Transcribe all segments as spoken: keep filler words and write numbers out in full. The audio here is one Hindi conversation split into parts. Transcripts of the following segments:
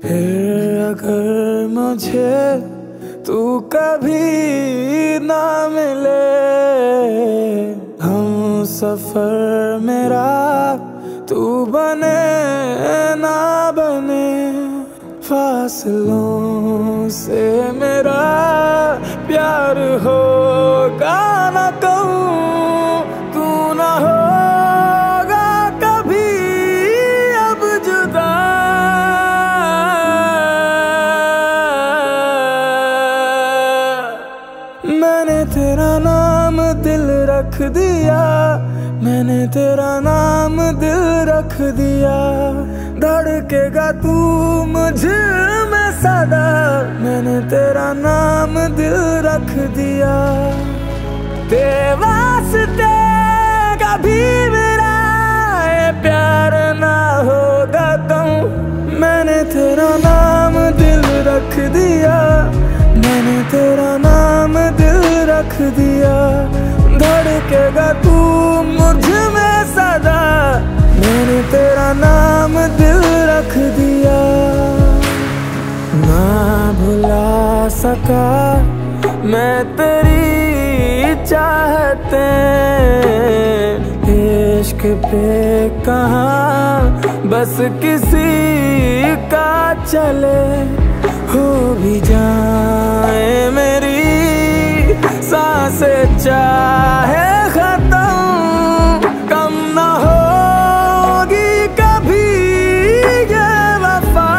फिर अगर मुझे तू कभी ना मिले, हम सफर मेरा तू बने ना बने, फासलों से मेरा प्यार होगा ना कहूँ, तू ना होगा कभी अब जुदा। मैंने तेरा नाम दिल रख दिया, मैंने तेरा नाम दिल रख दिया, धड़केगा तू मुझ में सदा, मैंने तेरा नाम दिल रख दिया। तेरे वास्ते कभी मेरा ये प्यार ना होगा कहूँ, मैंने तेरा नाम दिल रख दिया, मैंने तेरा नाम दिल रख दिया, धड़केगा तू मुझ में सदा, मैंने तेरा नाम दिल रख दिया। ना भुला सका मैं तेरी चाहते, इश्क पे कहाँ बस किसी का चले, हो भी जाए मेरी सांसें चाहे खत्म, कम ना होगी कभी ये वफा।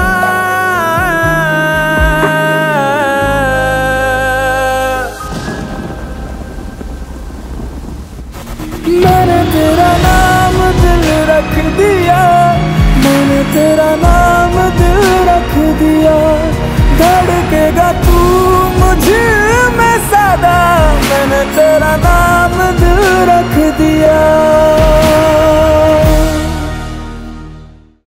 मैंने तेरा नाम दिल रख दिया, मैंने तेरा नाम दिल रख दिया,